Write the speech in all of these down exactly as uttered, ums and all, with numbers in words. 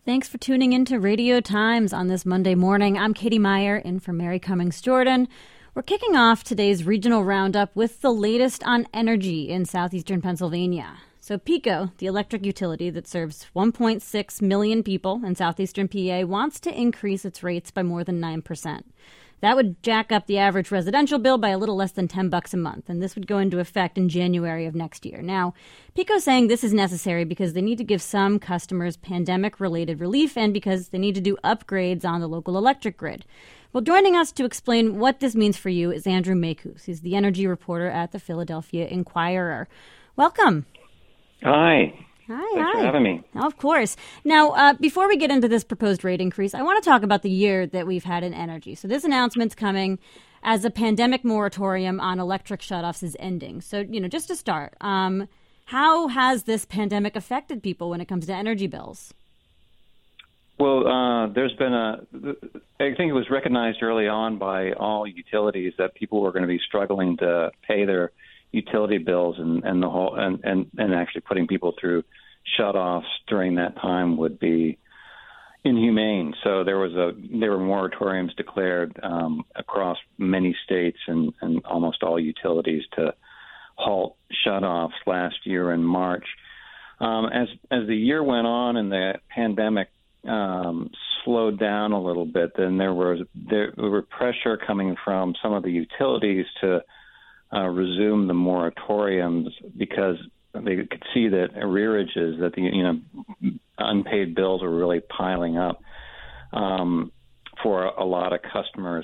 Thanks for tuning in to Radio Times on this Monday morning. I'm Katie Meyer, in for Mary Cummings Jordan. We're kicking off today's regional roundup with the latest on energy in southeastern Pennsylvania. So PECO, the electric utility that serves one point six million people in southeastern P A, wants to increase its rates by more than nine percent. That would jack up the average residential bill by a little less than ten bucks a month, and this would go into effect in January of next year. Now, PECO's saying this is necessary because they need to give some customers pandemic-related relief and because they need to do upgrades on the local electric grid. Well, joining us to explain what this means for you is Andrew Makous. He's the energy reporter at the Philadelphia Inquirer. Welcome. Hi. Hi, Thanks hi. for having me. Of course. Now, uh, before we get into this proposed rate increase, I want to talk about the year that we've had in energy. So this announcement's coming as a pandemic moratorium on electric shutoffs is ending. So, you know, just to start, um, how has this pandemic affected people when it comes to energy bills? Well, uh, there's been a, I think it was recognized early on by all utilities that people were going to be struggling to pay their utility bills, and, and the whole and, and, and actually putting people through shutoffs during that time would be inhumane. So there was a there were moratoriums declared um, across many states and, and almost all utilities to halt shutoffs last year in March. Um, as as the year went on and the pandemic um, slowed down a little bit, then there was there were pressure coming from some of the utilities to Uh, resume the moratoriums because they could see that arrearages, that the you know unpaid bills are really piling up um, for a, a lot of customers.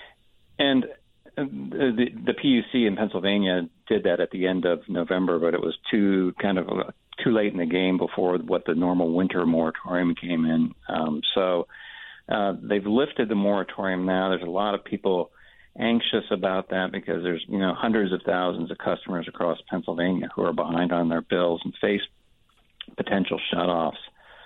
And the, the P U C in Pennsylvania did that at the end of November, but it was too kind of uh, too late in the game before what the normal winter moratorium came in. Um, so uh, they've lifted the moratorium now. There's a lot of people anxious about that because there's, you know, hundreds of thousands of customers across Pennsylvania who are behind on their bills and face potential shutoffs.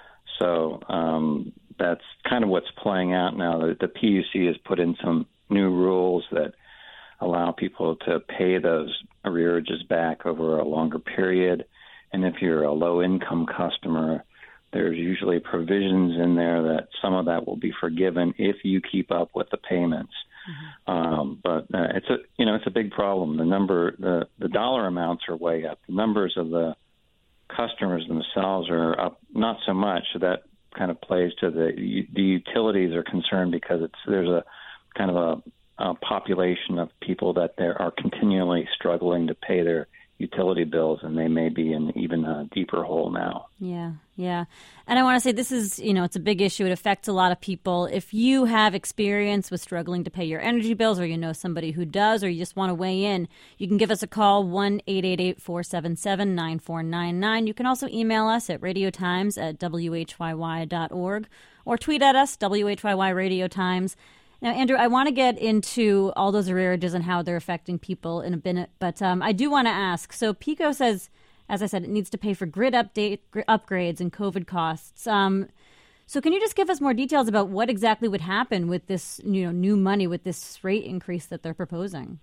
So um, that's kind of what's playing out now. The, the P U C has put in some new rules that allow people to pay those arrearages back over a longer period. And if you're a low-income customer, there's usually provisions in there that some of that will be forgiven if you keep up with the payments. Mm-hmm. Um, but uh, it's a you know it's a big problem. The number the, the dollar amounts are way up. The numbers of the customers themselves are up not so much. So that kind of plays to the the utilities are concerned because it's there's a kind of a, a population of people that they are continually struggling to pay their utility bills, and they may be in even a deeper hole now. Yeah, yeah. And I want to say this is, you know, it's a big issue. It affects a lot of people. If you have experience with struggling to pay your energy bills, or you know somebody who does, or you just want to weigh in, you can give us a call, one eight eight eight, four seven seven, nine four nine nine. You can also email us at radiotimes at w h y y dot org or tweet at us, W H Y Y Radio Times. Now, Andrew, I want to get into all those arrearages and how they're affecting people in a minute, but um, I do want to ask. So PECO says, as I said, it needs to pay for grid update grid upgrades and COVID costs. Um, so can you just give us more details about what exactly would happen with this, you know, new money, with this rate increase that they're proposing?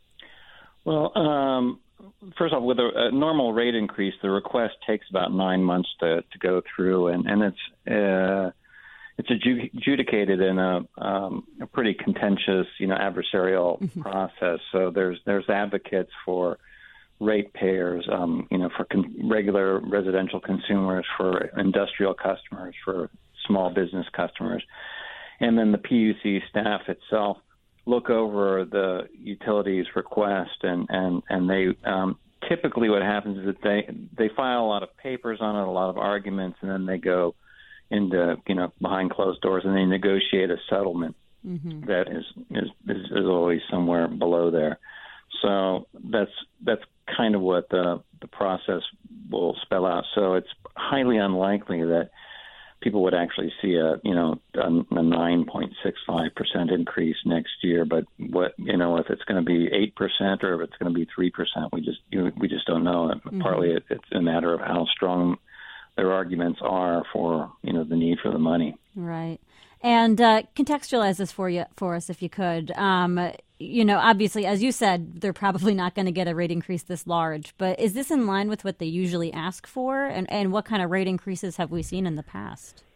Well, um, first off, with a, a normal rate increase, the request takes about nine months to, to go through, and, and it's uh, It's adjudicated in a, um, a pretty contentious, you know, adversarial mm-hmm. process. So there's there's advocates for ratepayers, um, you know, for con- regular residential consumers, for industrial customers, for small business customers, and then the P U C staff itself look over the utilities request, and and and they um, typically what happens is that they they file a lot of papers on it, a lot of arguments, and then they go into, you know, behind closed doors, and they negotiate a settlement mm-hmm. that is, is is is always somewhere below there. So that's that's kind of what the the process will spell out. So it's highly unlikely that people would actually see a you know a, a nine point six five percent increase next year. But what you know if it's going to be eight percent or if it's going to be three percent, we just you know, we just don't know. Mm-hmm. Partly it, it's a matter of how strong their arguments are for, you know, the need for the money. Right. And uh, contextualize this for you, for us, if you could. Um, you know, obviously, as you said, they're probably not going to get a rate increase this large. But is this in line with what they usually ask for? And, and what kind of rate increases have we seen in the past?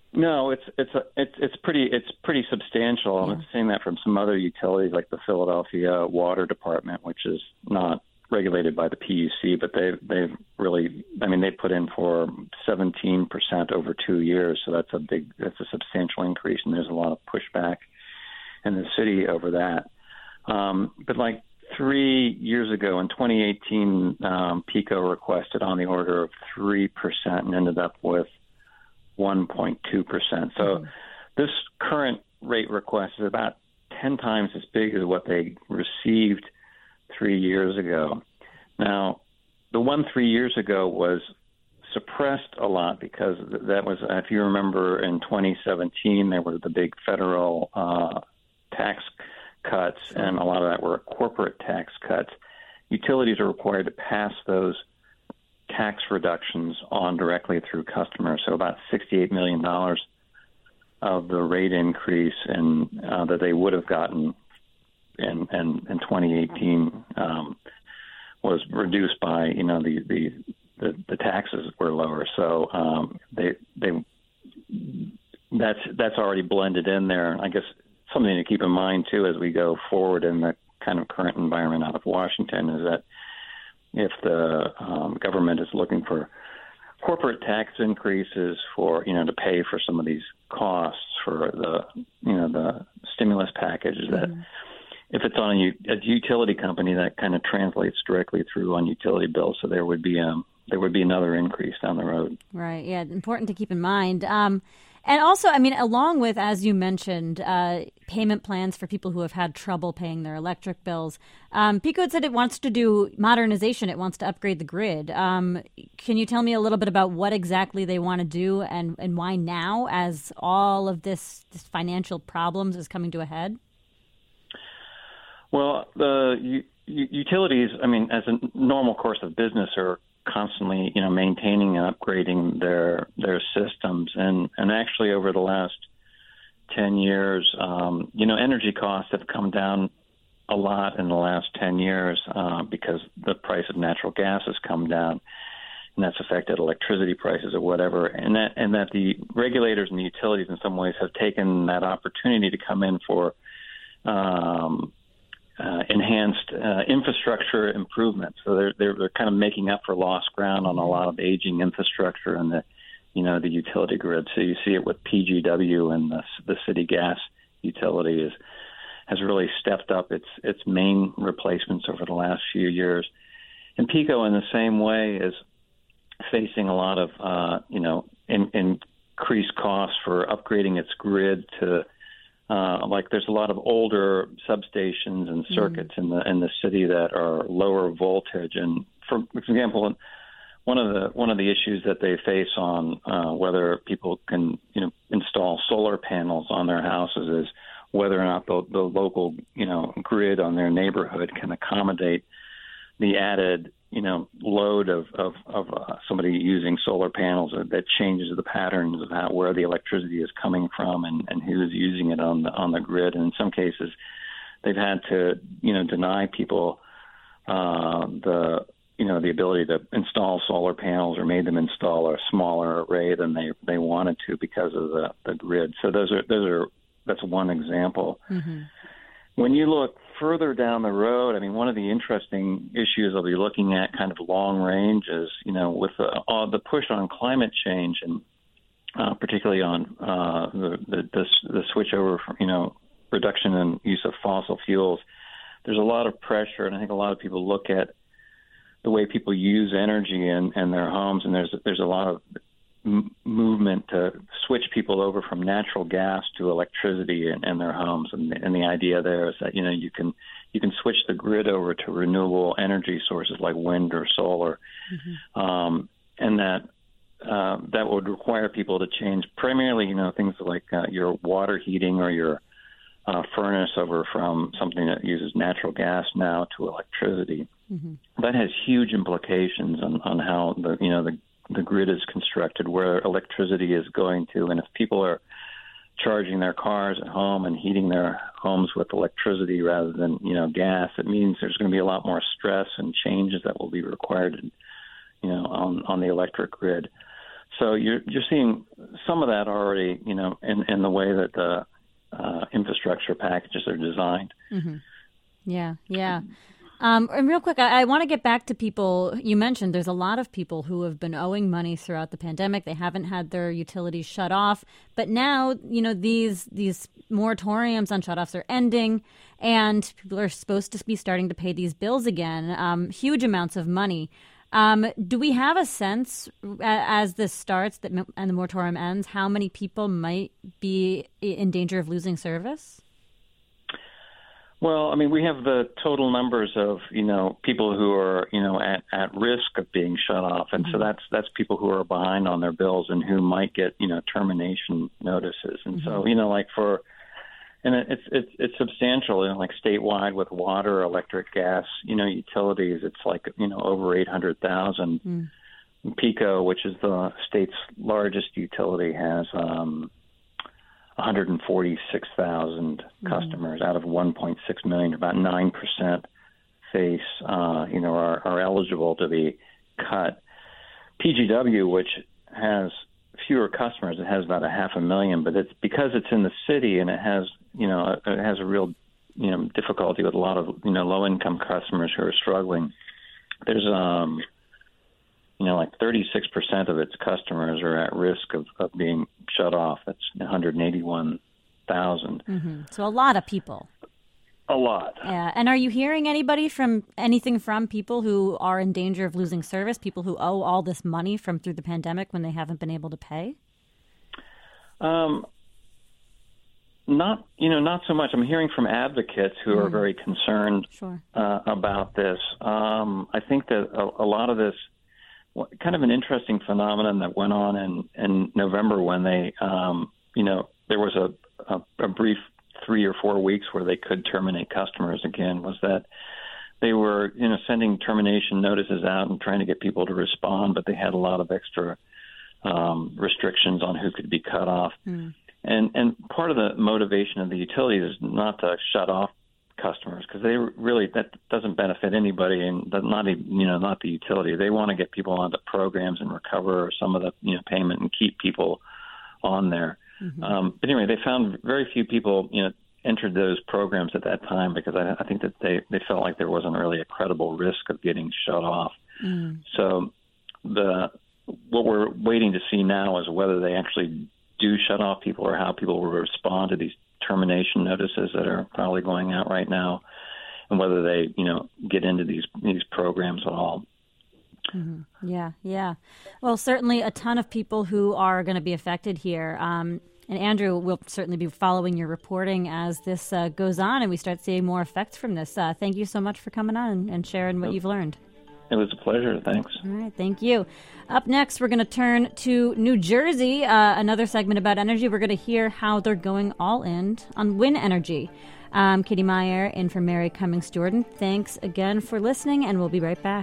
No, it's it's a, it's it's pretty it's pretty substantial. Yeah. I'm seeing that from some other utilities like the Philadelphia Water Department, which is not regulated by the P U C, but they they've really, I mean, they put in for seventeen percent over two years, so that's a big that's a substantial increase, and there's a lot of pushback in the city over that. Um, but like three years ago in twenty eighteen, um, PECO requested on the order of three percent and ended up with one point two percent. So mm-hmm. this current rate request is about ten times as big as what they received three years ago. Now, the one three years ago was suppressed a lot because that was, if you remember, in twenty seventeen, there were the big federal uh, tax cuts, and a lot of that were corporate tax cuts. Utilities are required to pass those tax reductions on directly through customers. So about sixty-eight million dollars of the rate increase in, uh, that they would have gotten in, in, in twenty eighteen um, was reduced by, you know, the, the, the, the taxes were lower. So um, they they that's that's already blended in there. I guess something to keep in mind, too, as we go forward in the kind of current environment out of Washington is that if the um, government is looking for corporate tax increases for, you know, to pay for some of these costs for the, you know, the stimulus package, mm-hmm. that if it's on a, a utility company, that kind of translates directly through on utility bills. So there would be um there would be another increase down the road. Right. Yeah. Important to keep in mind. Um, And also, I mean, along with, as you mentioned, uh, payment plans for people who have had trouble paying their electric bills, um, PECO had said it wants to do modernization. It wants to upgrade the grid. Um, can you tell me a little bit about what exactly they want to do and, and why now, as all of this, this financial problems is coming to a head? Well, the u- utilities, I mean, as a normal course of business, are constantly, you know, maintaining and upgrading their their systems, and and actually over the last ten years, um, you know, energy costs have come down a lot in the last ten years uh, because the price of natural gas has come down, and that's affected electricity prices or whatever, and that and that the regulators and the utilities in some ways have taken that opportunity to come in for Um, Uh, enhanced uh, infrastructure improvements. So they're, they're they're kind of making up for lost ground on a lot of aging infrastructure in the, you know, the utility grid. So you see it with P G W, and the the city gas utility is has really stepped up its its main replacements over the last few years. And PECO, in the same way, is facing a lot of uh, you know in, increased costs for upgrading its grid to Uh, like there's a lot of older substations and circuits mm. in the in the city that are lower voltage. And for example, one of the one of the issues that they face on uh, whether people can you know install solar panels on their houses is whether or not the, the local you know grid on their neighborhood can accommodate the added you know load of of, of uh, somebody using solar panels that changes the patterns of how where the electricity is coming from and, and who's using it on the on the grid. And in some cases, they've had to you know deny people uh, the you know the ability to install solar panels, or made them install a smaller array than they, they wanted to because of the, the grid. So those are those are that's one example. Mm-hmm. When you look further down the road, I mean, one of the interesting issues I'll be looking at kind of long range is, you know, with the, uh, the push on climate change, and uh, particularly on uh, the, the, the, the switch over from, you know, reduction in use of fossil fuels, there's a lot of pressure. And I think a lot of people look at the way people use energy in, in their homes, and there's there's a lot of m- movement to switch people over from natural gas to electricity in, in their homes, and, and the idea there is that you know you can you can switch the grid over to renewable energy sources like wind or solar, mm-hmm. um, and that uh, that would require people to change primarily you know things like uh, your water heating or your uh, furnace over from something that uses natural gas now to electricity. Mm-hmm. That has huge implications on, on how the you know the the grid is constructed, where electricity is going to. And if people are charging their cars at home and heating their homes with electricity rather than, you know, gas, it means there's going to be a lot more stress and changes that will be required, you know, on, on the electric grid. so you're you're seeing some of that already, you know, in, in the way that the uh, infrastructure packages are designed. Mm-hmm. Yeah, yeah. Um, and real quick, I, I want to get back to people. You mentioned there's a lot of people who have been owing money throughout the pandemic. They haven't had their utilities shut off. But now, you know, these these moratoriums on shutoffs are ending, and people are supposed to be starting to pay these bills again, um, huge amounts of money. Um, do we have a sense, as this starts that and the moratorium ends, how many people might be in danger of losing service? Well, I mean, we have the total numbers of, you know, people who are, you know, at, at risk of being shut off. And mm-hmm. so that's that's people who are behind on their bills and who might get, you know, termination notices. And mm-hmm. so, you know, like for, and it's it's it's substantial, you know, like statewide with water, electric, gas, you know, utilities, it's like, you know, over eight hundred thousand. Mm. PECO, which is the state's largest utility, has um one hundred forty-six thousand mm-hmm. customers out of one point six million. About nine percent face, uh, you know, are, are eligible to be cut. P G W, which has fewer customers, it has about a half a million, but it's because it's in the city and it has, you know, it has a real, you know, difficulty with a lot of, you know, low-income customers who are struggling. There's, um, you know, like thirty-six percent of its customers are at risk of, of being shut off. That's one hundred eighty-one thousand. Mm-hmm. So a lot of people. A lot. Yeah. And are you hearing anybody from anything from people who are in danger of losing service, people who owe all this money from through the pandemic when they haven't been able to pay? Um, not, you know, not so much. I'm hearing from advocates who mm. are very concerned sure. uh, about this. Um, I think that a, a lot of this, kind of an interesting phenomenon that went on in, in November when they, um, you know, there was a, a, a brief three or four weeks where they could terminate customers again, was that they were, you know, sending termination notices out and trying to get people to respond, but they had a lot of extra um, restrictions on who could be cut off. Mm. And and part of the motivation of the utilities is not to shut off customers because they really that doesn't benefit anybody, and not even, you know, not the utility. They want to get people onto programs and recover some of the, you know, payment and keep people on there. Mm-hmm. Um, but anyway, they found very few people, you know, entered those programs at that time because I, I think that they, they felt like there wasn't really a credible risk of getting shut off. Mm. So the what we're waiting to see now is whether they actually do shut off people or how people will respond to these termination notices that are probably going out right now, and whether they, you know, get into these these programs at all. Mm-hmm. Yeah, yeah. Well, certainly a ton of people who are going to be affected here. Um, and Andrew will certainly be following your reporting as this uh, goes on and we start seeing more effects from this. Uh, thank you so much for coming on and sharing what you've learned. It was a pleasure. Thanks. All right. Thank you. Up next, we're going to turn to New Jersey, uh, another segment about energy. We're going to hear how they're going all in on wind energy. I'm Katie Meyer in for Mary Cummings Jordan. Thanks again for listening, and we'll be right back.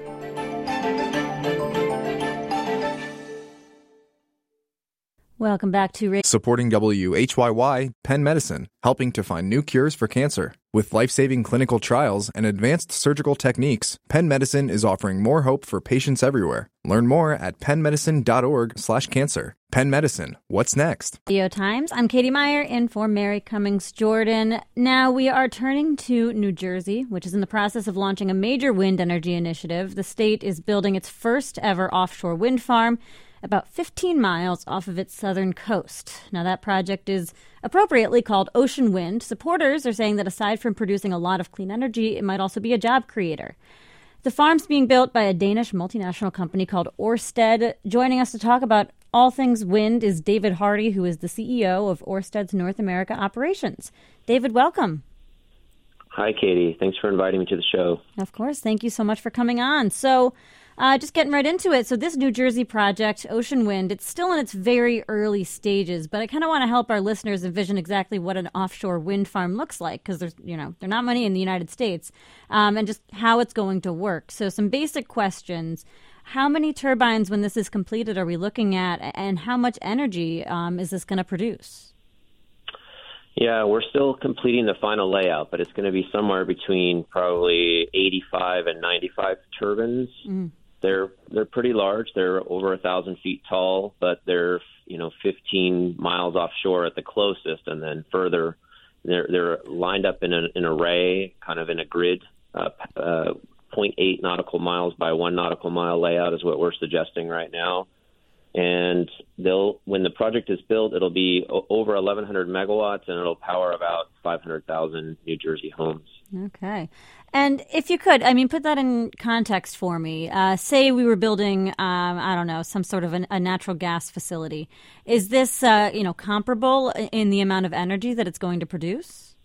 Welcome back to... Supporting W H Y Y, Penn Medicine, helping to find new cures for cancer. With life-saving clinical trials and advanced surgical techniques, Penn Medicine is offering more hope for patients everywhere. Learn more at pennmedicine.org slash cancer. Penn Medicine, what's next? Radio Times, I'm Katie Meyer in for Mary Cummings Jordan. Now we are turning to New Jersey, which is in the process of launching a major wind energy initiative. The state is building its first ever offshore wind farm about fifteen miles off of its southern coast. Now, that project is appropriately called Ocean Wind. Supporters are saying that aside from producing a lot of clean energy, it might also be a job creator. The farm's being built by a Danish multinational company called Ørsted. Joining us to talk about all things wind is David Hardy, who is the C E O of Ørsted's North America operations. David, welcome. Hi, Katie. Thanks for inviting me to the show. Of course. Thank you so much for coming on. So, Uh, just getting right into it. So this New Jersey project, Ocean Wind, it's still in its very early stages, but I kind of want to help our listeners envision exactly what an offshore wind farm looks like, because there's, you know, there are not many in the United States, um, and just how it's going to work. So some basic questions. How many turbines, when this is completed, are we looking at, and how much energy um, is this going to produce? Yeah, we're still completing the final layout, but it's going to be somewhere between probably eighty-five and ninety-five turbines. Mm. they're they're pretty large. They're over a thousand feet tall, but they're you know fifteen miles offshore at the closest, and then further, they're they're lined up in an, an array, kind of in a grid. Uh, uh, zero point eight nautical miles by one nautical mile layout is what we're suggesting right now. And they'll, when the project is built, it'll be o- over eleven hundred megawatts, and it'll power about five hundred thousand New Jersey homes. Okay. And if you could, I mean, put that in context for me. Uh, say we were building, um, I don't know, some sort of an, a natural gas facility. Is this, uh, you know, comparable in the amount of energy that it's going to produce?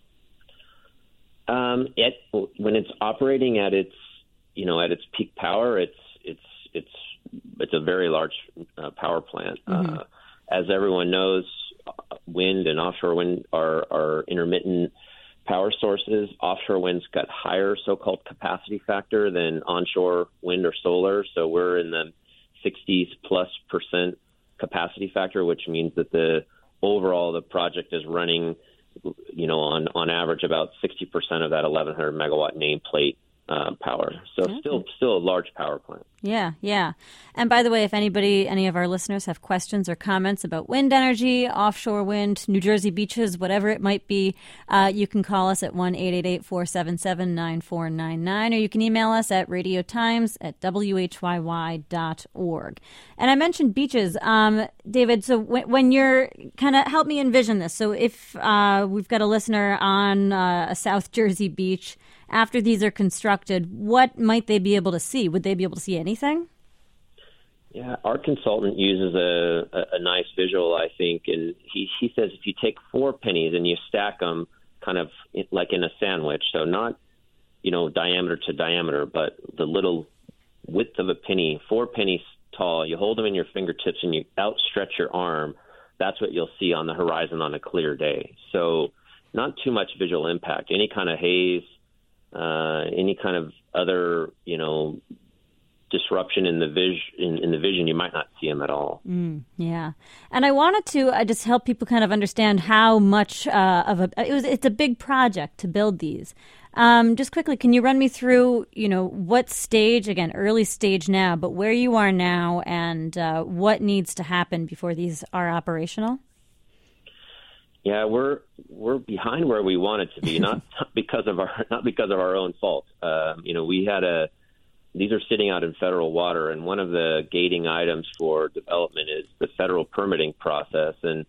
Um, it, when it's operating at its, you know, at its peak power, it's it's it's it's a very large uh, power plant. Mm-hmm. Uh, as everyone knows, wind and offshore wind are, are intermittent power sources. Offshore wind's got higher so-called capacity factor than onshore wind or solar. So we're in the sixties plus percent capacity factor, which means that the overall the project is running, you know, on, on average about sixty percent of that eleven hundred megawatt nameplate uh, power. So okay. still still a large power plant. Yeah, yeah. And by the way, if anybody, any of our listeners have questions or comments about wind energy, offshore wind, New Jersey beaches, whatever it might be, uh, you can call us at one eight eight eight, four seven seven, nine four nine nine, or you can email us at radiotimes at w h y y dot org. And I mentioned beaches. Um, David, so when, when you're kind of help me envision this. So if uh, we've got a listener on uh, a South Jersey beach, after these are constructed, what might they be able to see? Would they be able to see anything? Yeah, our consultant uses a, a, a nice visual, I think, and he, he says if you take four pennies and you stack them kind of like in a sandwich, so not, you know, diameter to diameter, but the little width of a penny, four pennies tall, you hold them in your fingertips and you outstretch your arm, that's what you'll see on the horizon on a clear day. So not too much visual impact. Any kind of haze, Uh, any kind of other, you know, disruption in the vision, in, in the vision, you might not see them at all. Mm, yeah, and I wanted to uh, just help people kind of understand how much uh, of a it was. It's a big project to build these. Um, just quickly, can you run me through, you know, what stage, again, early stage now, but where you are now and uh, what needs to happen before these are operational? Yeah, we're we're behind where we wanted to be, not because of our not because of our own fault. Um, you know, we had a these are sitting out in federal water, and one of the gating items for development is the federal permitting process. And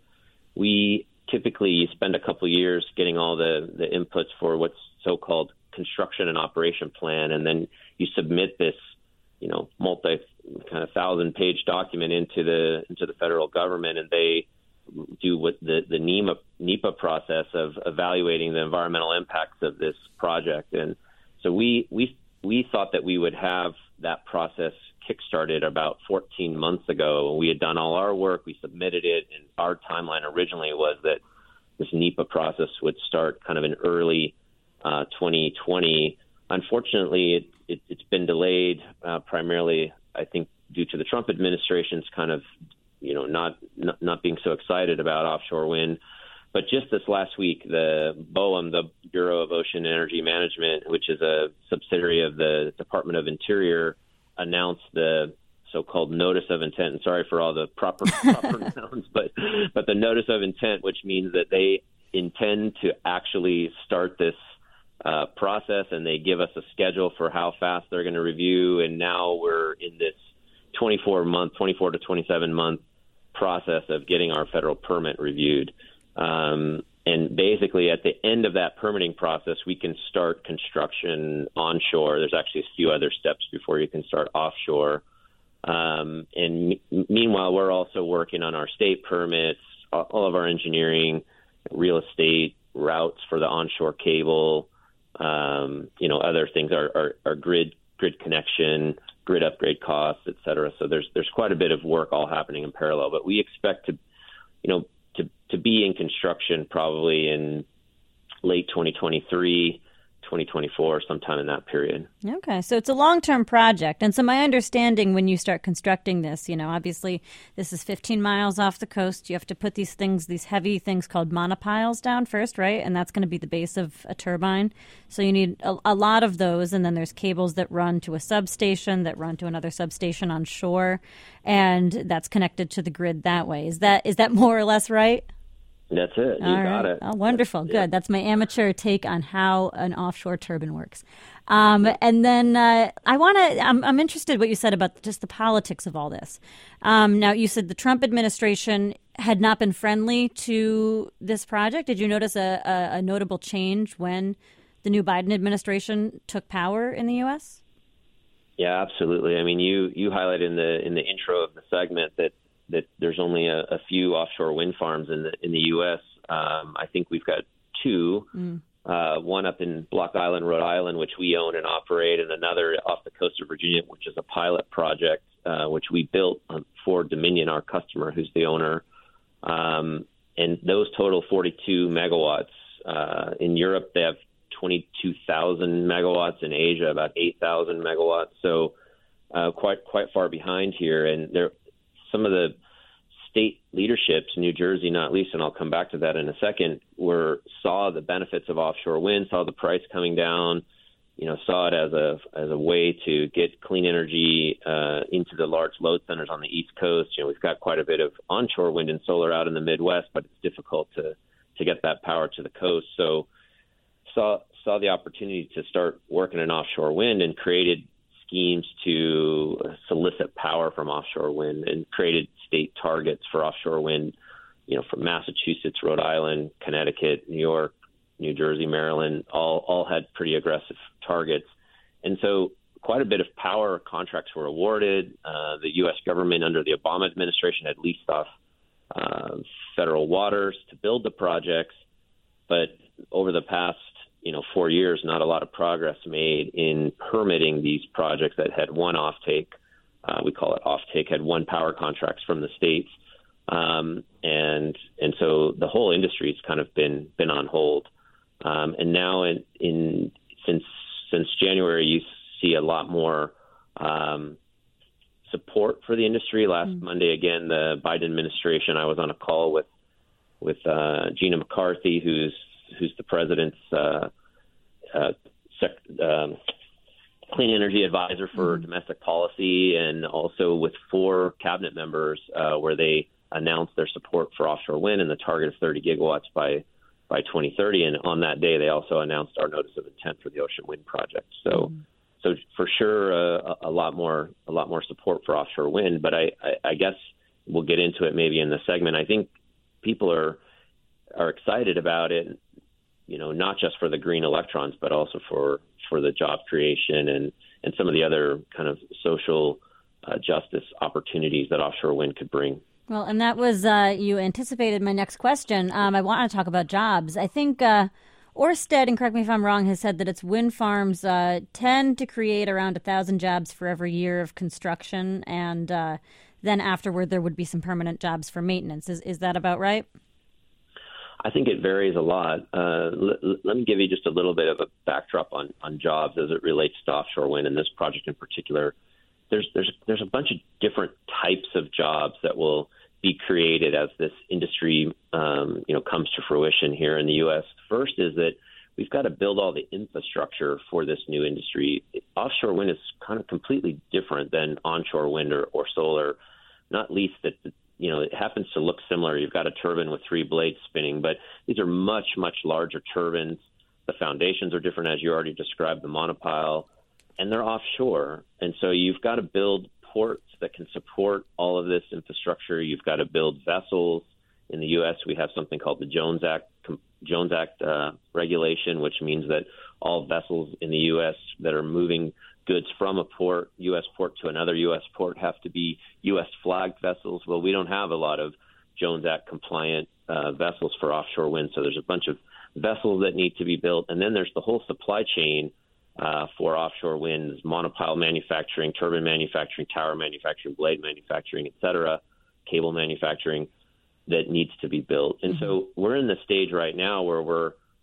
we typically spend a couple of years getting all the, the inputs for what's so-called construction and operation plan, and then you submit this, you know, multi kind of thousand page document into the into the federal government, and they do what the, the NEMA, NEPA process of evaluating the environmental impacts of this project. And so we, we, we thought that we would have that process kickstarted about fourteen months ago. We had done all our work, we submitted it, and our timeline originally was that this NEPA process would start kind of in early uh, twenty twenty. Unfortunately, it, it, it's been delayed uh, primarily, I think, due to the Trump administration's kind of you know, not, not not being so excited about offshore wind. But just this last week, the BOEM, the Bureau of Ocean Energy Management, which is a subsidiary of the Department of Interior, announced the so-called notice of intent. And sorry for all the proper proper nouns, but but the notice of intent, which means that they intend to actually start this uh, process, and they give us a schedule for how fast they're going to review. And now we're in this twenty-four month, twenty-four to twenty-seven month process of getting our federal permit reviewed. Um, and basically at the end of that permitting process, we can start construction onshore. There's actually a few other steps before you can start offshore. Um, and m- meanwhile, we're also working on our state permits, all of our engineering, real estate, routes for the onshore cable, um, you know, other things, our, our, our grid, grid connection, grid upgrade costs, et cetera. So there's there's quite a bit of work all happening in parallel. But we expect to, you know, to, to be in construction probably in late twenty twenty-three, twenty twenty-four, sometime in that period. Okay, so it's a long-term project. And so my understanding when you start constructing this, you know, obviously this is fifteen miles off the coast. You have to put these things, these heavy things called monopiles down first, right? And that's going to be the base of a turbine. So you need a, a lot of those. And then there's cables that run to a substation, that run to another substation on shore. And that's connected to the grid that way. Is that is that more or less right? That's it. You All got right. it. Oh, wonderful. That's, Good. yeah. That's my amateur take on how an offshore turbine works. Um, and then uh, I want to, I'm, I'm interested what you said about just the politics of all this. Um, now, you said the Trump administration had not been friendly to this project. Did you notice a, a, a notable change when the new Biden administration took power in the U S? Yeah, absolutely. I mean, you, you highlighted in the in the intro of the segment that that there's only a, a few offshore wind farms in the in the U S. Um, I think we've got two, mm. uh, one up in Block Island, Rhode Island, which we own and operate, and another off the coast of Virginia, which is a pilot project, uh, which we built for Dominion, our customer, who's the owner. Um, and those total forty-two megawatts. Uh, in Europe, they have twenty-two thousand megawatts. In Asia, about eight thousand megawatts. So uh, quite quite far behind here. And there some of the state leaderships, New Jersey not least, and I'll come back to that in a second, were saw the benefits of offshore wind, saw the price coming down, you know, saw it as a as a way to get clean energy uh, into the large load centers on the East Coast. You know, we've got quite a bit of onshore wind and solar out in the Midwest, but it's difficult to to get that power to the coast. So saw saw the opportunity to start working in offshore wind and created schemes to solicit power from offshore wind and created state targets for offshore wind, you know, from Massachusetts, Rhode Island, Connecticut, New York, New Jersey, Maryland, all, all had pretty aggressive targets. And so quite a bit of power contracts were awarded. Uh, the U S government under the Obama administration had leased off uh, federal waters to build the projects. But over the past you know, four years, not a lot of progress made in permitting these projects that had one offtake. Uh, we call it offtake, had one power contracts from the states. Um, and and so the whole industry's kind of been been on hold. Um, and now in, in since since January, you see a lot more um, support for the industry. Last mm. Monday, again, the Biden administration, I was on a call with with uh, Gina McCarthy, who's who's the president's uh, uh, sec- um, clean energy advisor for mm-hmm. domestic policy, and also with four cabinet members uh, where they announced their support for offshore wind and the target of thirty gigawatts by by twenty thirty. And on that day, they also announced our notice of intent for the Ocean Wind project. So, mm-hmm. so for sure, uh, a, a lot more a lot more support for offshore wind. But I, I, I guess we'll get into it maybe in the segment. I think people are are excited about it, you know, not just for the green electrons, but also for, for the job creation and, and some of the other kind of social uh, justice opportunities that offshore wind could bring. Well, and that was, uh, you anticipated my next question. Um, I want to talk about jobs. I think uh, Ørsted, and correct me if I'm wrong, has said that its wind farms uh, tend to create around one thousand jobs for every year of construction, and uh, then afterward there would be some permanent jobs for maintenance. Is, is that about right? I think it varies a lot. Uh, l- let me give you just a little bit of a backdrop on, on jobs as it relates to offshore wind and this project in particular. There's there's there's a bunch of different types of jobs that will be created as this industry um, you know comes to fruition here in the U S. First is that we've got to build all the infrastructure for this new industry. Offshore wind is kind of completely different than onshore wind or, or solar, not least that the You know, it happens to look similar. You've got a turbine with three blades spinning, but these are much, much larger turbines. The foundations are different, as you already described, the monopile, and they're offshore. And so you've got to build ports that can support all of this infrastructure. You've got to build vessels. In the U S, we have something called the Jones Act, Jones Act uh, regulation, which means that all vessels in the U S that are moving goods from a port, U S port to another U S port, have to be U S flagged vessels. Well, we don't have a lot of Jones Act compliant uh, vessels for offshore wind. So there's a bunch of vessels that need to be built. And then there's the whole supply chain uh, for offshore wind, monopile manufacturing, turbine manufacturing, tower manufacturing, blade manufacturing, et cetera, cable manufacturing that needs to be built. And mm-hmm. so we're in the stage right now where we're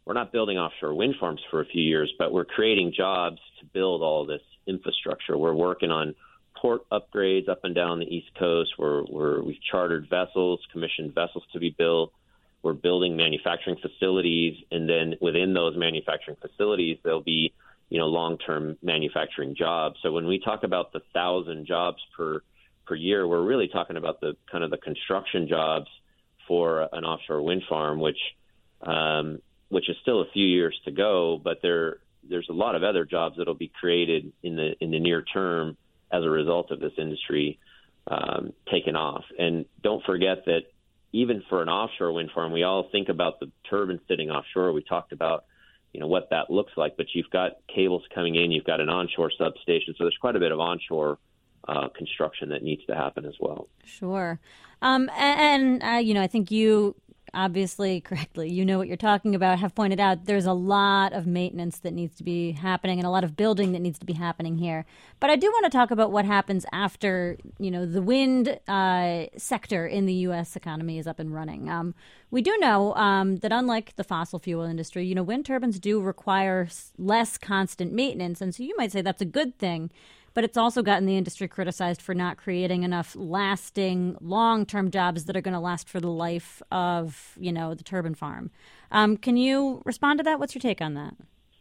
we're not building offshore wind farms for a few years, but we're creating jobs to build all this infrastructure. We're working on port upgrades up and down the East Coast. We're, we're, we've chartered vessels, commissioned vessels to be built. We're building manufacturing facilities, and then within those manufacturing facilities, there'll be, you know, long-term manufacturing jobs. So when we talk about the thousand jobs per per year, we're really talking about the kind of the construction jobs for an offshore wind farm, which um, which is still a few years to go. But there there's a lot of other jobs that'll be created in the in the near term as a result of this industry um, taking off. And don't forget that even for an offshore wind farm, we all think about the turbine sitting offshore. We talked about, you know, what that looks like, but you've got cables coming in, you've got an onshore substation. So there's quite a bit of onshore uh, construction that needs to happen as well. Sure. Um, and, and uh, you know, I think you obviously correctly, you know what you're talking about, have pointed out there's a lot of maintenance that needs to be happening and a lot of building that needs to be happening here. But I do want to talk about what happens after, you know, the wind uh, sector in the U S economy is up and running. Um, we do know um, that unlike the fossil fuel industry, you know, wind turbines do require less constant maintenance. And so you might say that's a good thing. But it's also gotten the industry criticized for not creating enough lasting, long-term jobs that are going to last for the life of, you know, the turbine farm. Um, can you respond to that? What's your take on that?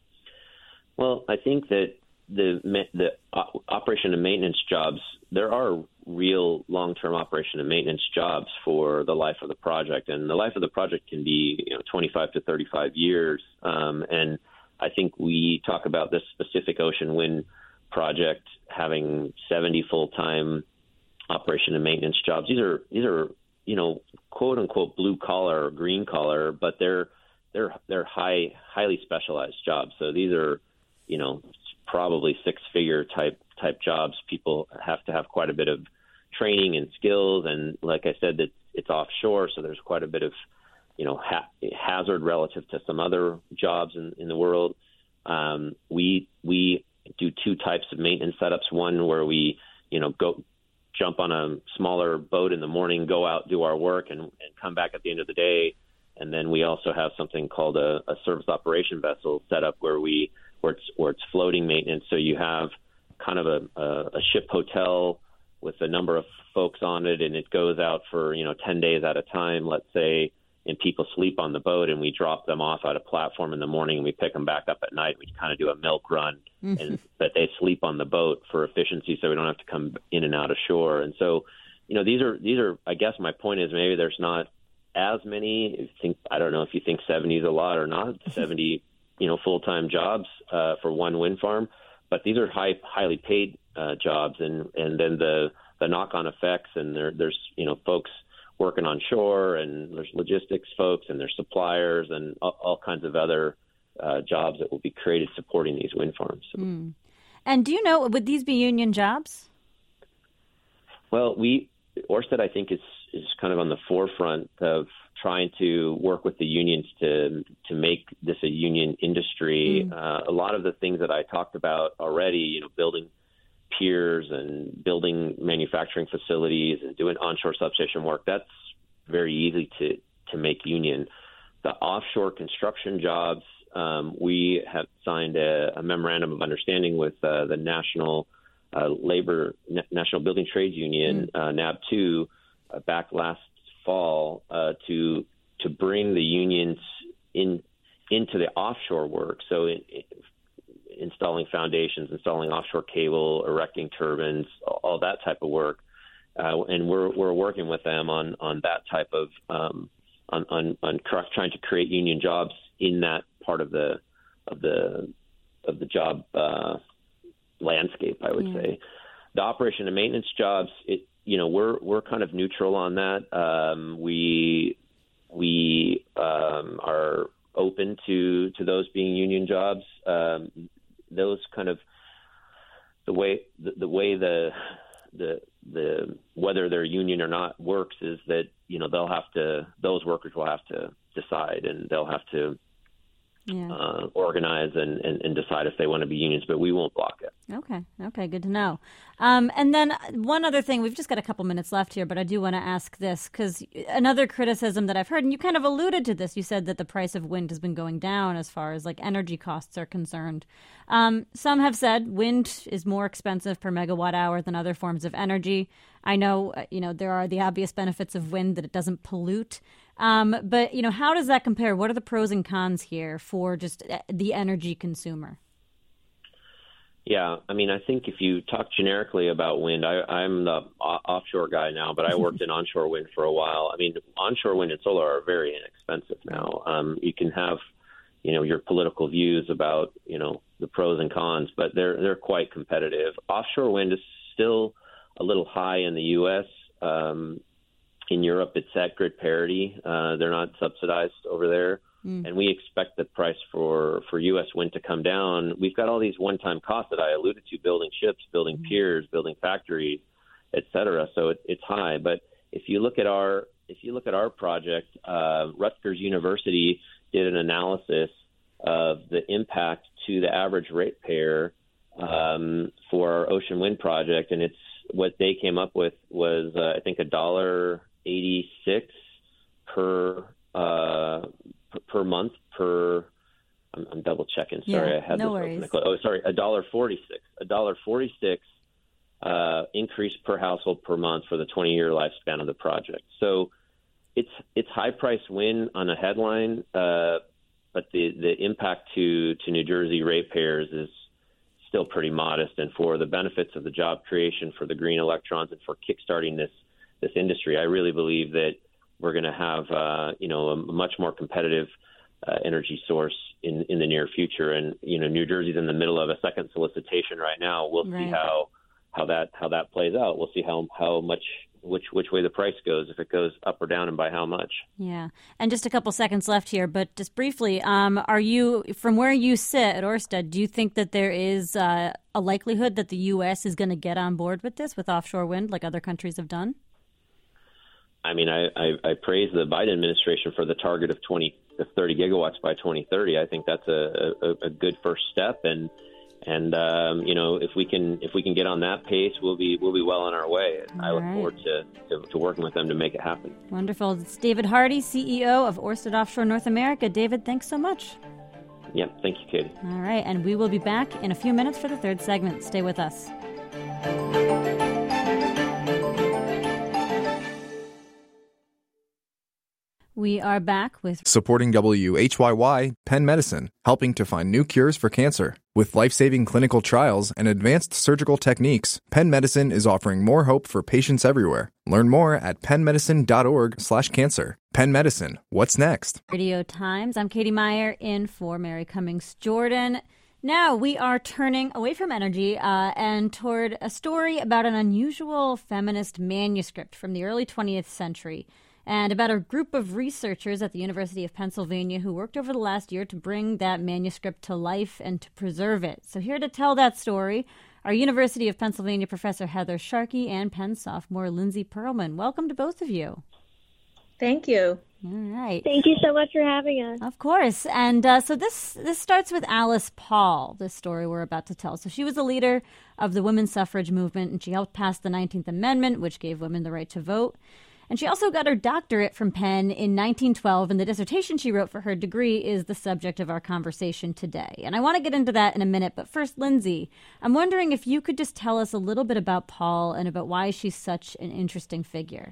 Well, I think that the the operation and maintenance jobs, there are real long-term operation and maintenance jobs for the life of the project, and the life of the project can be, you know, twenty-five to thirty-five years. Um, and I think we talk about this specific ocean wind project having seventy full-time operation and maintenance jobs. These are these are you know, quote unquote blue collar or green collar, but they're they're they're high highly specialized jobs. So these are, you know, probably six figure type type jobs. People have to have quite a bit of training and skills, and like I said, that it's offshore, so there's quite a bit of, you know, ha- hazard relative to some other jobs in, in the world. Um, we we do two types of maintenance setups. One where we, you know, go jump on a smaller boat in the morning, go out, do our work, and, and come back at the end of the day. And then we also have something called a, a service operation vessel set up where we where it's where it's floating maintenance. So you have kind of a, a, a ship hotel with a number of folks on it, and it goes out for, you know, ten days at a time, let's say, and people sleep on the boat, and we drop them off at a platform in the morning, and we pick them back up at night. We kind of do a milk run, mm-hmm. and but they sleep on the boat for efficiency, so we don't have to come in and out of shore. And so, you know, these are these are. I guess my point is maybe there's not as many. I think I don't know if you think seventy is a lot or not. seventy, you know, full time jobs uh, for one wind farm, but these are high highly paid uh, jobs, and and then the the knock on effects, and there there's you know folks working on shore, and there's logistics folks, and there's suppliers, and all, all kinds of other uh, jobs that will be created supporting these wind farms. So. Mm. And do you know, would these be union jobs? Well, we Ørsted, I think, is is kind of on the forefront of trying to work with the unions to to make this a union industry. Mm. Uh, a lot of the things that I talked about already, you know, building piers and building manufacturing facilities and doing onshore substation work, that's very easy to, to make union. The offshore construction jobs, um, we have signed a, a memorandum of understanding with uh, the National uh, Labor Na- National Building Trades Union, mm. uh, N A B two, uh, back last fall uh, to to bring the unions in into the offshore work. So it, it, installing foundations, installing offshore cable, erecting turbines, all that type of work. Uh, and we're we're working with them on, on that type of um, on, on, on trying to create union jobs in that part of the of the of the job uh, landscape, I would yeah. say. The operation and maintenance jobs, it you know, we're we're kind of neutral on that. Um, we we um, are open to to those being union jobs. Um, those kind of the way the, the way the the the whether they're union or not works is that, you know, they'll have to those workers will have to decide, and they'll have to yeah. uh, organize and, and, and decide if they want to be unions, but we won't block it. Okay. Okay. Good to know. Um, and then one other thing, we've just got a couple minutes left here, but I do want to ask this because another criticism that I've heard, and you kind of alluded to this, you said that the price of wind has been going down as far as like energy costs are concerned. Um, some have said wind is more expensive per megawatt hour than other forms of energy. I know, you know, there are the obvious benefits of wind that it doesn't pollute. Um, but, you know, how does that compare? What are the pros and cons here for just the energy consumer? Yeah, I mean, I think if you talk generically about wind, I, I'm the o- offshore guy now, but I worked in onshore wind for a while. I mean, onshore wind and solar are very inexpensive now. Um, you can have, you know, your political views about, you know, the pros and cons, but they're they're quite competitive. Offshore wind is still a little high in the U S. Um, in Europe, it's at grid parity. Uh, they're not subsidized over there. And we expect the price for, for U S wind to come down. We've got all these one-time costs that I alluded to, building ships, building piers, building factories, et cetera. So it, it's high. But if you look at our if you look at our project, uh, Rutgers University did an analysis of the impact to the average ratepayer um, for our Ocean Wind project, and it's what they came up with was uh, I think a dollar eighty-six per. Uh, per month per I'm, I'm double checking. Sorry, yeah, I had no this open. Oh, sorry, a dollar forty-six. A dollar forty-six uh, increase per household per month for the twenty year lifespan of the project. So it's it's high price win on a headline, uh, but the, the impact to, to New Jersey ratepayers is still pretty modest. And for the benefits of the job creation, for the green electrons, and for kickstarting this this industry, I really believe that we're going to have, uh, you know, a much more competitive uh, energy source in, in the near future. And, you know, New Jersey's in the middle of a second solicitation right now. We'll right. see how how that how that plays out. We'll see how how much which which way the price goes, if it goes up or down, and by how much. Yeah. And just a couple seconds left here, but just briefly, um, are you, from where you sit at Ørsted, do you think that there is uh, a likelihood that the U S is going to get on board with this, with offshore wind, like other countries have done? I mean, I, I, I praise the Biden administration for the target of twenty to thirty gigawatts by twenty thirty. I think that's a, a, a good first step, and and um, you know, if we can if we can get on that pace, we'll be we'll be well on our way. And I look right. forward to, to to working with them to make it happen. Wonderful. It's David Hardy, C E O of Ørsted Offshore North America. David, thanks so much. Yeah, thank you, Katie. All right, and we will be back in a few minutes for the third segment. Stay with us. We are back with supporting W H Y Y, Penn Medicine, helping to find new cures for cancer. With life-saving clinical trials and advanced surgical techniques, Penn Medicine is offering more hope for patients everywhere. Learn more at pennmedicine.org slash cancer. Penn Medicine, what's next? Radio Times. I'm Katie Meyer in for Mary Cummings Jordan. Now we are turning away from energy uh, and toward a story about an unusual feminist manuscript from the early twentieth century, and about a group of researchers at the University of Pennsylvania who worked over the last year to bring that manuscript to life and to preserve it. So here to tell that story are University of Pennsylvania professor Heather Sharkey and Penn sophomore Lindsay Perlman. Welcome to both of you. Thank you. All right. Thank you so much for having us. Of course. And uh, so this this starts with Alice Paul, this story we're about to tell. So she was a leader of the women's suffrage movement, and she helped pass the nineteenth Amendment, which gave women the right to vote. And she also got her doctorate from Penn in nineteen twelve, and the dissertation she wrote for her degree is the subject of our conversation today. And I want to get into that in a minute, but first, Lindsay, I'm wondering if you could just tell us a little bit about Paul and about why she's such an interesting figure.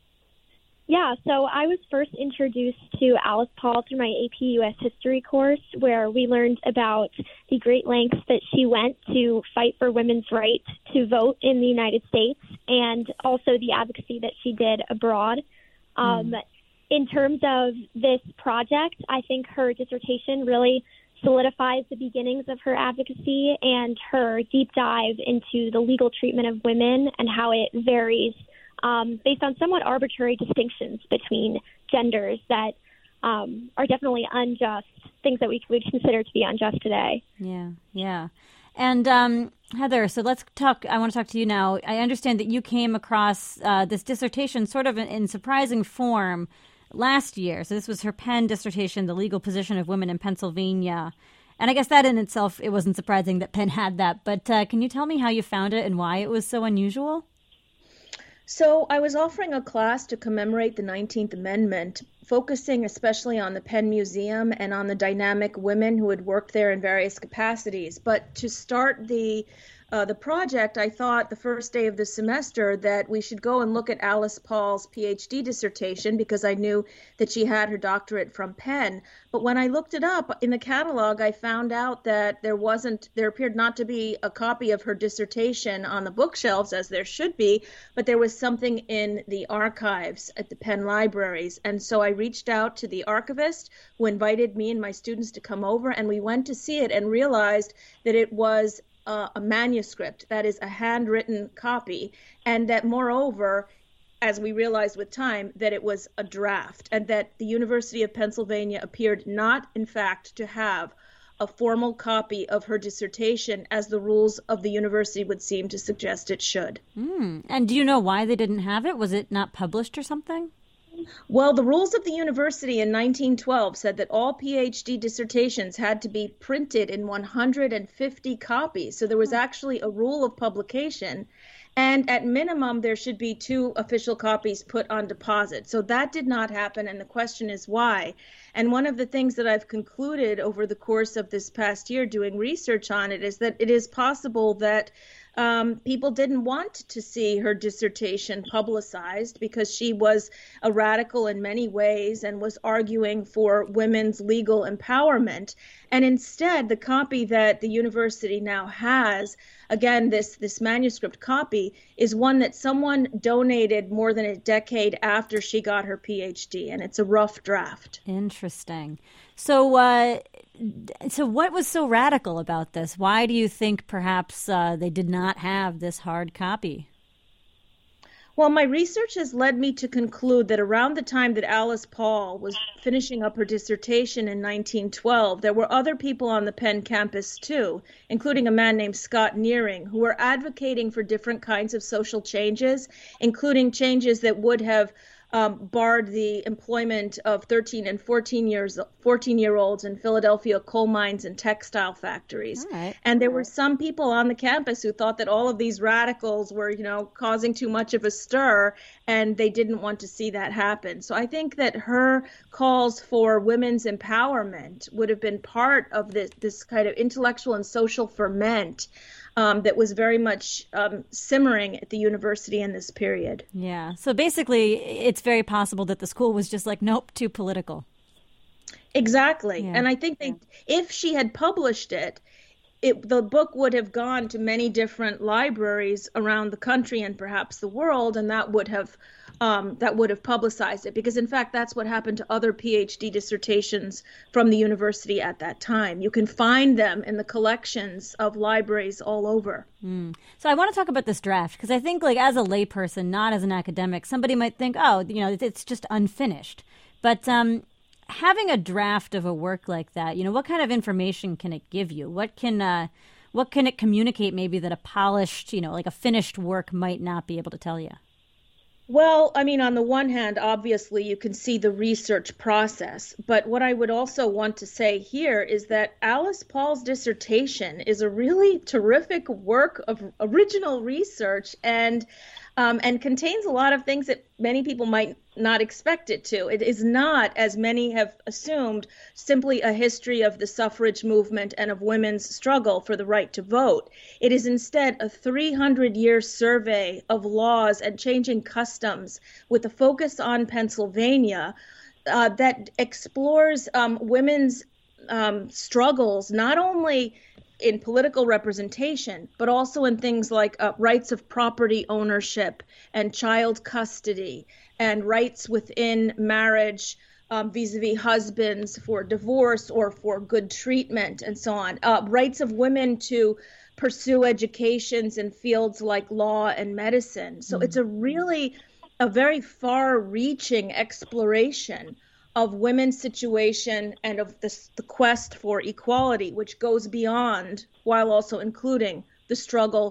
Yeah, so I was first introduced to Alice Paul through my A P U S history course, where we learned about the great lengths that she went to fight for women's right to vote in the United States, and also the advocacy that she did abroad. Um, mm. In terms of this project, I think her dissertation really solidifies the beginnings of her advocacy and her deep dive into the legal treatment of women and how it varies Um, based on somewhat arbitrary distinctions between genders that um, are definitely unjust, things that we would consider to be unjust today. Yeah, yeah. And um, Heather, so let's talk, I want to talk to you now. I understand that you came across uh, this dissertation sort of in, in surprising form last year. So this was her Penn dissertation, The Legal Position of Women in Pennsylvania. And I guess that in itself, it wasn't surprising that Penn had that. But uh, can you tell me how you found it and why it was so unusual? So I was offering a class to commemorate the nineteenth Amendment, focusing especially on the Penn Museum and on the dynamic women who had worked there in various capacities. But to start the Uh, the project, I thought the first day of the semester that we should go and look at Alice Paul's PhD dissertation because I knew that she had her doctorate from Penn. But when I looked it up in the catalog, I found out that there wasn't, there appeared not to be a copy of her dissertation on the bookshelves as there should be, but there was something in the archives at the Penn libraries. And so I reached out to the archivist who invited me and my students to come over, and we went to see it and realized that it was Uh, a manuscript, that is a handwritten copy, and that moreover, as we realized with time, that it was a draft, and that the University of Pennsylvania appeared not, in fact, to have a formal copy of her dissertation as the rules of the university would seem to suggest it should. Mm. And do you know why they didn't have it? Was it not published or something? Well, the rules of the university in nineteen twelve said that all PhD dissertations had to be printed in one hundred fifty copies. So there was actually a rule of publication. And at minimum, there should be two official copies put on deposit. So that did not happen. And the question is why? And one of the things that I've concluded over the course of this past year doing research on it is that it is possible that Um, people didn't want to see her dissertation publicized because she was a radical in many ways and was arguing for women's legal empowerment. And instead, the copy that the university now has, again, this, this manuscript copy, is one that someone donated more than a decade after she got her PhD, and it's a rough draft. Interesting. So, uh, so what was so radical about this? Why do you think perhaps uh, they did not have this hard copy? Well, my research has led me to conclude that around the time that Alice Paul was finishing up her dissertation in nineteen twelve, there were other people on the Penn campus too, including a man named Scott Nearing, who were advocating for different kinds of social changes, including changes that would have Um, barred the employment of thirteen and fourteen years, fourteen year olds in Philadelphia coal mines and textile factories. Right. And there were some people on the campus who thought that all of these radicals were, you know, causing too much of a stir, and they didn't want to see that happen. So I think that her calls for women's empowerment would have been part of this, this kind of intellectual and social ferment Um, that was very much um, simmering at the university in this period. Yeah. So basically, it's very possible that the school was just like, nope, too political. Exactly. Yeah. And I think they, if she had published it, it, the book would have gone to many different libraries around the country and perhaps the world, and that would have um, that would have publicized it. Because, in fact, that's what happened to other PhD dissertations from the university at that time. You can find them in the collections of libraries all over. Mm. So I want to talk about this draft, because I think, like, as a layperson, not as an academic, somebody might think, oh, you know, it's just unfinished. But um, having a draft of a work like that, you know, what kind of information can it give you? What can uh, what can it communicate maybe that a polished, you know, like a finished work might not be able to tell you? Well, I mean, on the one hand, obviously, you can see the research process. But what I would also want to say here is that Alice Paul's dissertation is a really terrific work of original research and um, and contains a lot of things that many people might not expect it to. It is not, as many have assumed, simply a history of the suffrage movement and of women's struggle for the right to vote. It is instead a three hundred year survey of laws and changing customs with a focus on Pennsylvania uh, that explores um, women's um, struggles, not only in political representation, but also in things like uh, rights of property ownership and child custody and rights within marriage um, vis-a-vis husbands for divorce or for good treatment and so on. Uh, rights of women to pursue educations in fields like law and medicine. So mm-hmm. It's a really a very far-reaching exploration of women's situation and of this, the quest for equality, which goes beyond, while also including the struggle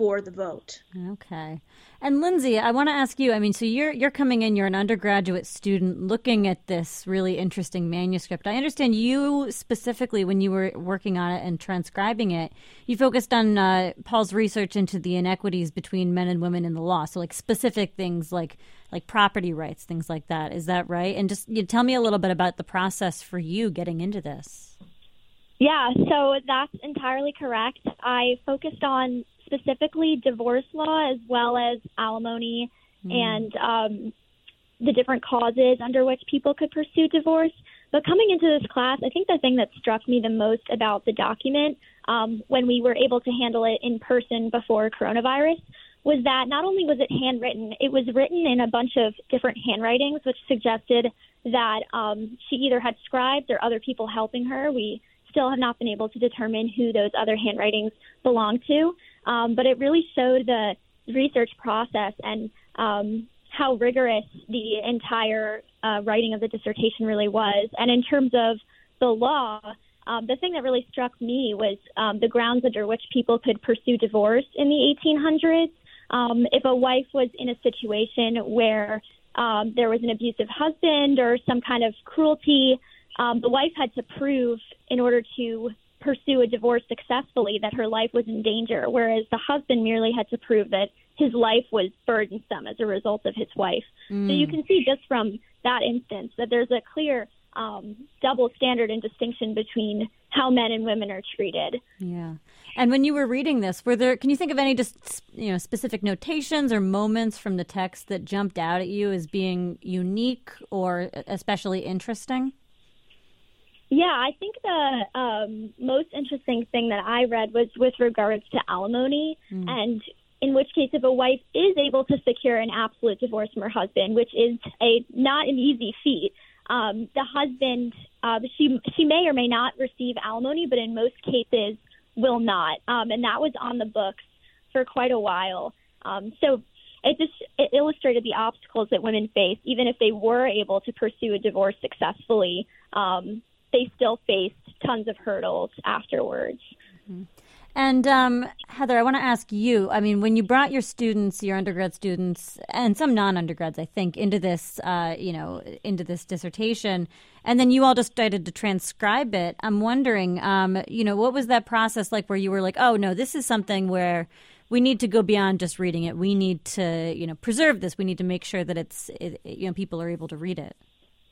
for the vote. Okay. And Lindsay, I want to ask you, I mean, so you're you're coming in, you're an undergraduate student looking at this really interesting manuscript. I understand you specifically, when you were working on it and transcribing it, you focused on uh, Paul's research into the inequities between men and women in the law. So like specific things like like property rights, things like that. Is that right? And just you tell me a little bit about the process for you getting into this. Yeah, so that's entirely correct. I focused on specifically divorce law as well as alimony mm. and um, the different causes under which people could pursue divorce. But coming into this class, I think the thing that struck me the most about the document um, when we were able to handle it in person before coronavirus was that not only was it handwritten, it was written in a bunch of different handwritings, which suggested that um, she either had scribes or other people helping her. We still have not been able to determine who those other handwritings belong to. Um, but it really showed the research process and um, how rigorous the entire uh, writing of the dissertation really was. And in terms of the law, um, the thing that really struck me was um, the grounds under which people could pursue divorce in the eighteen hundreds. Um, if a wife was in a situation where um, there was an abusive husband or some kind of cruelty, um, the wife had to prove in order to pursue a divorce successfully that her life was in danger, whereas the husband merely had to prove that his life was burdensome as a result of his wife. Mm. So you can see just from that instance that there's a clear um, double standard and distinction between how men and women are treated. Yeah. And when you were reading this, were there, can you think of any just, you know, specific notations or moments from the text that jumped out at you as being unique or especially interesting? Yeah, I think the um, most interesting thing that I read was with regards to alimony, mm. and in which case if a wife is able to secure an absolute divorce from her husband, which is a not an easy feat, um, the husband, uh, she she may or may not receive alimony, but in most cases will not, um, and that was on the books for quite a while. Um, so it just it illustrated the obstacles that women face, even if they were able to pursue a divorce successfully. Um, they still faced tons of hurdles afterwards. Mm-hmm. And um, Heather, I want to ask you, I mean, when you brought your students, your undergrad students, and some non-undergrads, I think, into this, uh, you know, into this dissertation, and then you all decided to transcribe it, I'm wondering, um, you know, what was that process like where you were like, oh, no, this is something where we need to go beyond just reading it. We need to, you know, preserve this. We need to make sure that it's, it, you know, people are able to read it.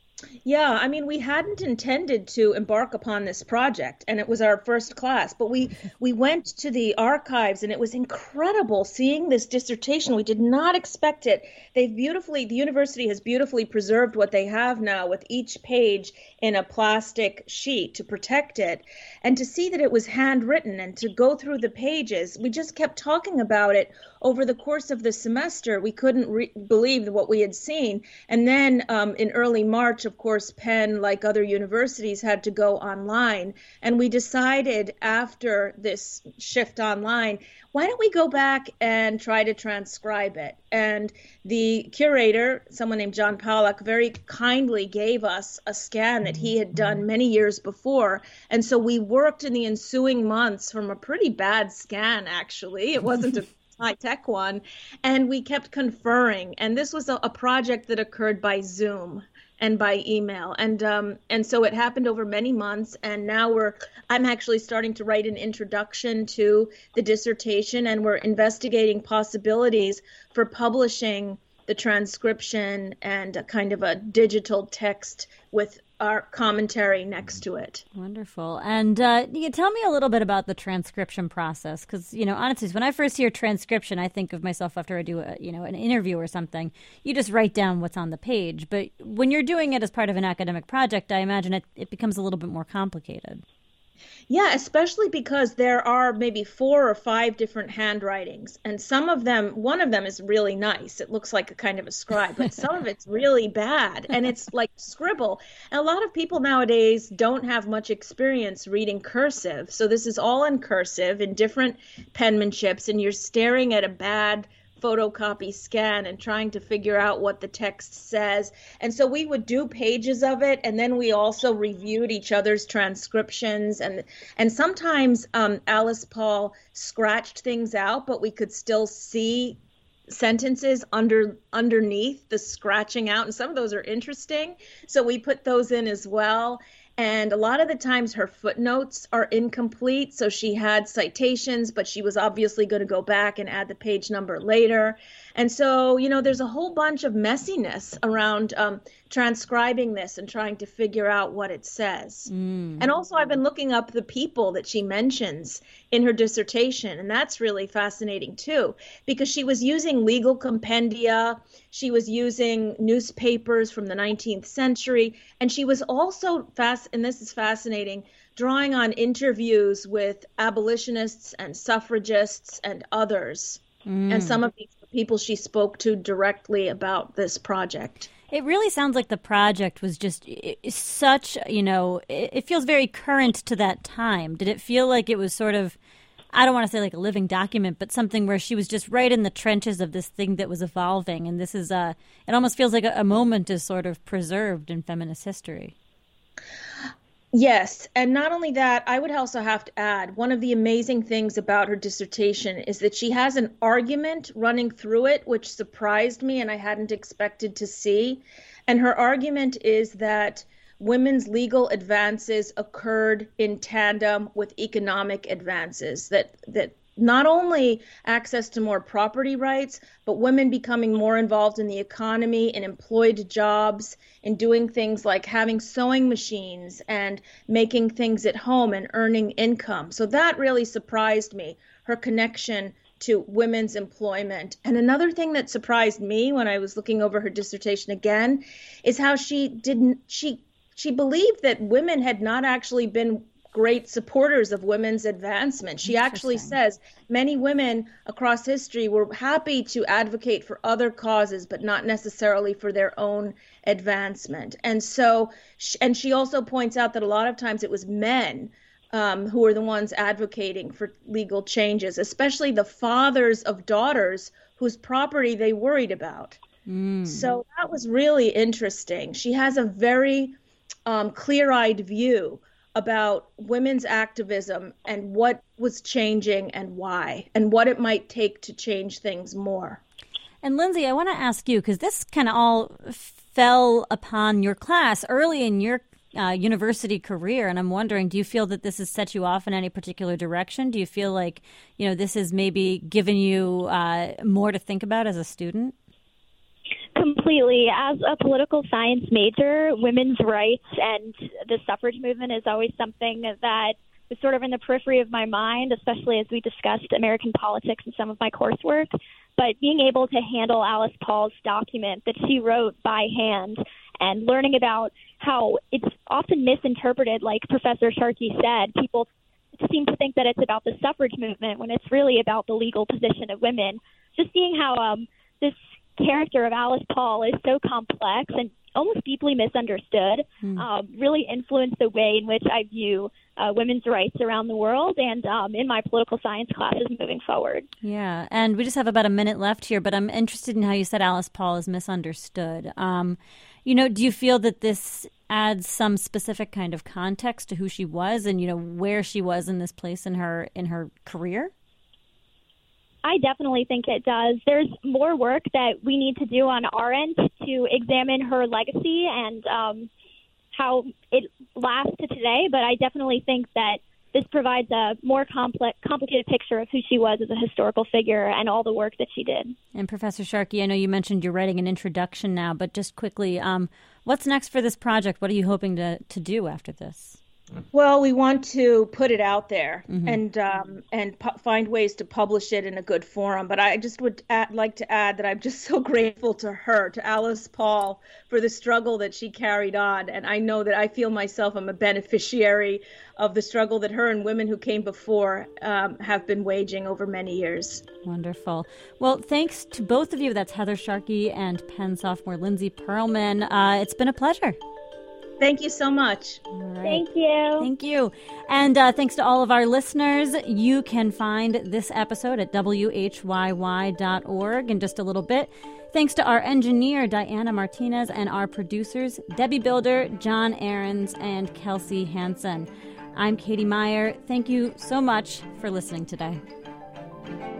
Yeah, I mean, we hadn't intended to embark upon this project, and it was our first class, but we we went to the archives, and it was incredible seeing this dissertation. We did not expect it. They've beautifully, the university has beautifully preserved what they have now with each page in a plastic sheet to protect it. And to see that it was handwritten and to go through the pages, we just kept talking about it over the course of the semester. We couldn't re- believe what we had seen. And then um, in early March, of course, Penn, like other universities, had to go online. And we decided after this shift online, why don't we go back and try to transcribe it? And the curator, someone named John Pollack, very kindly gave us a scan that he had done many years before. And so we worked in the ensuing months from a pretty bad scan, actually. It wasn't a high-tech one. And we kept conferring. And this was a, a project that occurred by Zoom and by email. And um, and so it happened over many months. And now we're, I'm actually starting to write an introduction to the dissertation, and we're investigating possibilities for publishing the transcription and a kind of a digital text with our commentary next to it. Wonderful. And uh, you can tell me a little bit about the transcription process, because, you know, honestly, when I first hear transcription, I think of myself after I do a, you know, an interview or something. You just write down what's on the page. But when you're doing it as part of an academic project, I imagine it, it becomes a little bit more complicated. Yeah, especially because there are maybe four or five different handwritings, and some of them, one of them is really nice. It looks like a kind of a scribe, but some of it's really bad, and it's like scribble. And a lot of people nowadays don't have much experience reading cursive, so this is all in cursive in different penmanships, and you're staring at a bad photocopy scan and trying to figure out what the text says. And so we would do pages of it, and then we also reviewed each other's transcriptions. And and sometimes um, Alice Paul scratched things out, but we could still see sentences under underneath the scratching out, and some of those are interesting, so we put those in as well. And a lot of the times her footnotes are incomplete, so she had citations, but she was obviously going to go back and add the page number later. And so, you know, there's a whole bunch of messiness around um, transcribing this and trying to figure out what it says. Mm. And also, I've been looking up the people that she mentions in her dissertation, and that's really fascinating too, because she was using legal compendia, she was using newspapers from the nineteenth century, and she was also fast, and this is fascinating, drawing on interviews with abolitionists and suffragists and others. Mm. And some of these people she spoke to directly about this project. It really sounds like the project was just such, you know, it feels very current to that time. Did it feel like it was sort of, I don't want to say like a living document, but something where she was just right in the trenches of this thing that was evolving? And this is a, it almost feels like a, a moment is sort of preserved in feminist history. Yes. And not only that, I would also have to add, one of the amazing things about her dissertation is that she has an argument running through it, which surprised me and I hadn't expected to see. And her argument is that women's legal advances occurred in tandem with economic advances, that that not only access to more property rights, but women becoming more involved in the economy, in employed jobs, in doing things like having sewing machines and making things at home and earning income. So that really surprised me, her connection to women's employment. And another thing that surprised me when I was looking over her dissertation again is how she didn't, she, she believed that women had not actually been great supporters of women's advancement. She actually says many women across history were happy to advocate for other causes, but not necessarily for their own advancement. And so, and she also points out that a lot of times it was men um, who were the ones advocating for legal changes, especially the fathers of daughters whose property they worried about. Mm. So that was really interesting. She has a very um, clear-eyed view about women's activism and what was changing and why, and what it might take to change things more. And Lindsay, I want to ask you, because this kind of all fell upon your class early in your uh, university career, and I'm wondering, do you feel that this has set you off in any particular direction? Do you feel like, you know, this has maybe given you uh, more to think about as a student? Completely. As a political science major, women's rights and the suffrage movement is always something that was sort of in the periphery of my mind, especially as we discussed American politics in some of my coursework. But being able to handle Alice Paul's document that she wrote by hand and learning about how it's often misinterpreted, like Professor Sharkey said, people seem to think that it's about the suffrage movement when it's really about the legal position of women. Just seeing how um, this character of Alice Paul is so complex and almost deeply misunderstood, mm. um, really influenced the way in which I view uh, women's rights around the world and um, in my political science classes moving forward. Yeah, and we just have about a minute left here, but I'm interested in how you said Alice Paul is misunderstood. Um, you know, do you feel that this adds some specific kind of context to who she was and, you know, where she was in this place in her in her career? I definitely think it does. There's more work that we need to do on our end to examine her legacy and um, how it lasts to today, but I definitely think that this provides a more complex, complicated picture of who she was as a historical figure and all the work that she did. And Professor Sharkey, I know you mentioned you're writing an introduction now, but just quickly, um, what's next for this project? What are you hoping to, to do after this? Well, we want to put it out there mm-hmm. and um, and pu- find ways to publish it in a good forum. But I just would add, like to add that I'm just so grateful to her, to Alice Paul, for the struggle that she carried on. And I know that I feel myself I'm a beneficiary of the struggle that her and women who came before um, have been waging over many years. Wonderful. Well, thanks to both of you. That's Heather Sharkey and Penn sophomore Lindsay Perlman. Uh, it's been a pleasure. Thank you so much. All right. Thank you. Thank you. And uh, thanks to all of our listeners. You can find this episode at W H Y Y dot org in just a little bit. Thanks to our engineer, Diana Martinez, and our producers, Debbie Builder, John Ahrens, and Kelsey Hansen. I'm Katie Meyer. Thank you so much for listening today.